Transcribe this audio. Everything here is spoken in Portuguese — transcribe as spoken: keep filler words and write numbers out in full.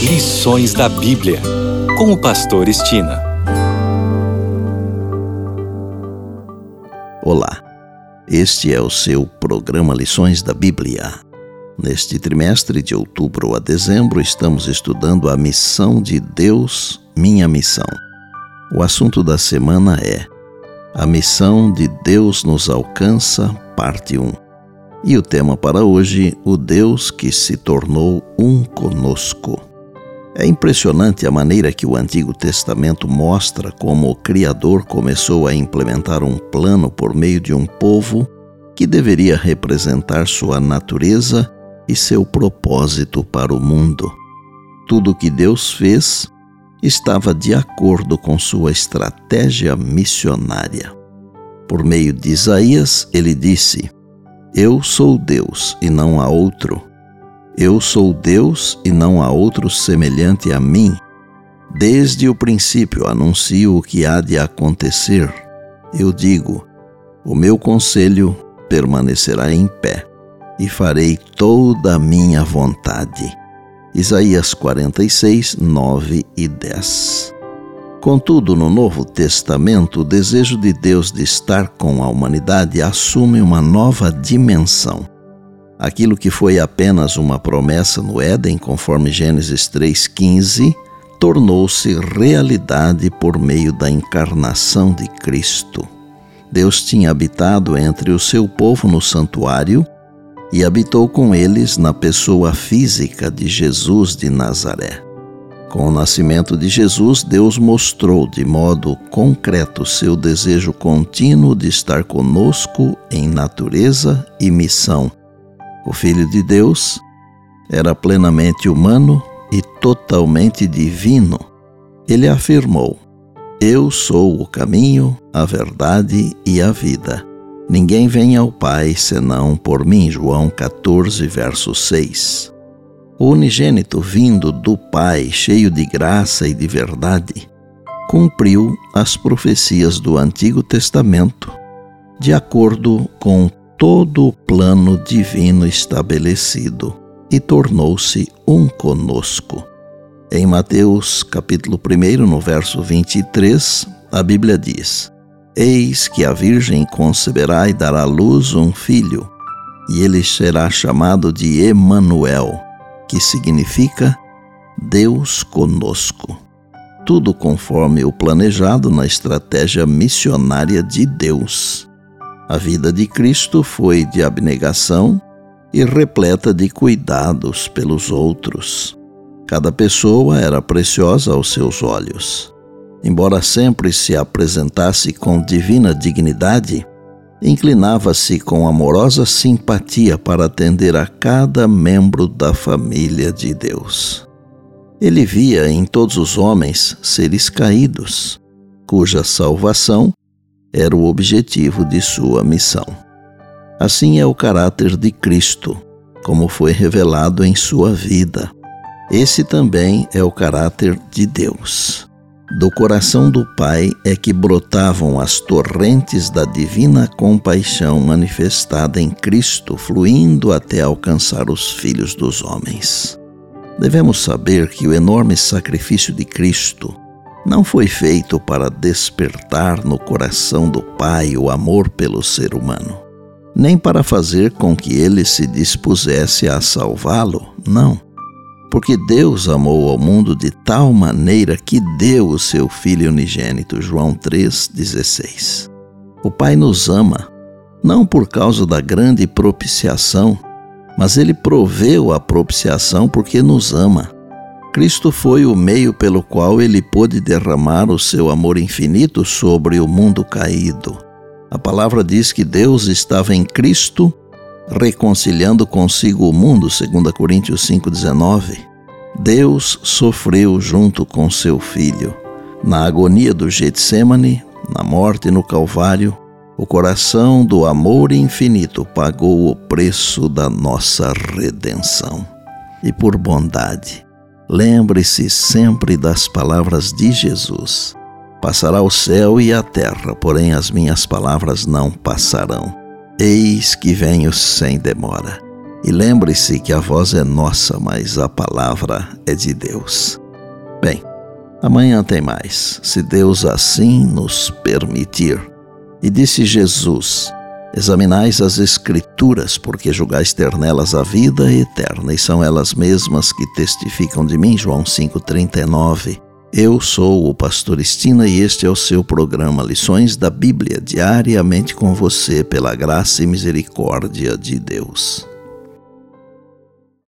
Lições da Bíblia, com o pastor Estina. Olá, este é o seu programa Lições da Bíblia. Neste trimestre de outubro a dezembro, estamos estudando a missão de Deus, minha missão. O assunto da semana é A Missão de Deus nos Alcança, parte um. E o tema para hoje, o Deus que se tornou um conosco. É impressionante a maneira que o Antigo Testamento mostra como o Criador começou a implementar um plano por meio de um povo que deveria representar sua natureza e seu propósito para o mundo. Tudo o que Deus fez estava de acordo com sua estratégia missionária. Por meio de Isaías, ele disse: Eu sou Deus e não há outro. Eu sou Deus e não há outro semelhante a mim. Desde o princípio anuncio o que há de acontecer. Eu digo: o meu conselho permanecerá em pé e farei toda a minha vontade. Isaías quarenta e seis, nove e dez. Contudo, no Novo Testamento, o desejo de Deus de estar com a humanidade assume uma nova dimensão. Aquilo que foi apenas uma promessa no Éden, conforme Gênesis três, quinze, tornou-se realidade por meio da encarnação de Cristo. Deus tinha habitado entre o seu povo no santuário e habitou com eles na pessoa física de Jesus de Nazaré. Com o nascimento de Jesus, Deus mostrou de modo concreto seu desejo contínuo de estar conosco em natureza e missão. O Filho de Deus era plenamente humano e totalmente divino. Ele afirmou: Eu sou o caminho, a verdade e a vida. Ninguém vem ao Pai senão por mim. João quatorze, verso seis. O unigênito vindo do Pai, cheio de graça e de verdade, cumpriu as profecias do Antigo Testamento, de acordo com todo o plano divino estabelecido, e tornou-se um conosco. Em Mateus capítulo um, no verso vinte e três, a Bíblia diz: Eis que a Virgem conceberá e dará à luz um filho, e ele será chamado de Emanuel, que significa Deus conosco. Tudo conforme o planejado na estratégia missionária de Deus. A vida de Cristo foi de abnegação e repleta de cuidados pelos outros. Cada pessoa era preciosa aos seus olhos. Embora sempre se apresentasse com divina dignidade, inclinava-se com amorosa simpatia para atender a cada membro da família de Deus. Ele via em todos os homens seres caídos, cuja salvação era o objetivo de sua missão. Assim é o caráter de Cristo, como foi revelado em sua vida. Esse também é o caráter de Deus. Do coração do Pai é que brotavam as torrentes da divina compaixão manifestada em Cristo, fluindo até alcançar os filhos dos homens. Devemos saber que o enorme sacrifício de Cristo não foi feito para despertar no coração do Pai o amor pelo ser humano, nem para fazer com que ele se dispusesse a salvá-lo, não. Porque Deus amou ao mundo de tal maneira que deu o seu Filho unigênito, João três, dezesseis. O Pai nos ama, não por causa da grande propiciação, mas Ele proveu a propiciação porque nos ama. Cristo foi o meio pelo qual Ele pôde derramar o seu amor infinito sobre o mundo caído. A palavra diz que Deus estava em Cristo reconciliando consigo o mundo, segundo Coríntios cinco, dezenove. Deus sofreu junto com seu Filho. Na agonia do Getsêmani, na morte no Calvário, o coração do amor infinito pagou o preço da nossa redenção. E por bondade, lembre-se sempre das palavras de Jesus: Passará o céu e a terra, porém as minhas palavras não passarão. Eis que venho sem demora. E lembre-se que a voz é nossa, mas a palavra é de Deus. Bem, amanhã tem mais, se Deus assim nos permitir. E disse Jesus: examinais as Escrituras, porque julgais ter nelas a vida eterna, e são elas mesmas que testificam de mim. João cinco, trinta e nove. Eu sou o pastor Estina e este é o seu programa Lições da Bíblia, diariamente com você, pela graça e misericórdia de Deus.